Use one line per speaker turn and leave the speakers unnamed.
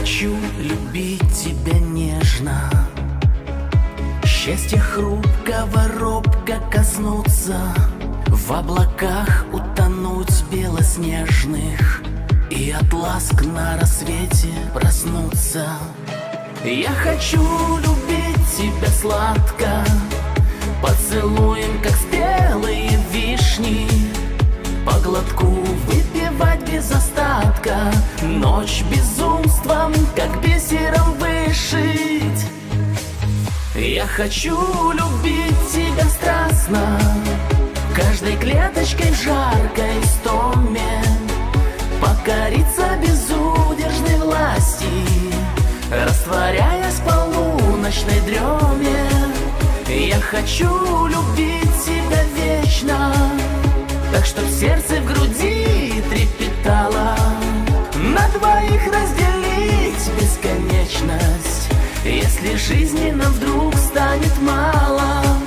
хочу любить тебя нежно, счастье хрупкого робко коснуться, в облаках утонуть белоснежных и от ласк на рассвете проснуться. Я хочу любить тебя сладко, поцелуем, как спелые вишни, по глотку выпивать без остатка, ночь безумством, как бисером вышить. Я хочу любить тебя страстно, каждой клеточкой в жаркой истоме, покориться безудержной власти, растворяясь в полуночной дреме. Я хочу любить тебя вечно, так что в сердце, в груди трепетало, на двоих разделить бесконечность, если жизни нам вдруг станет мало.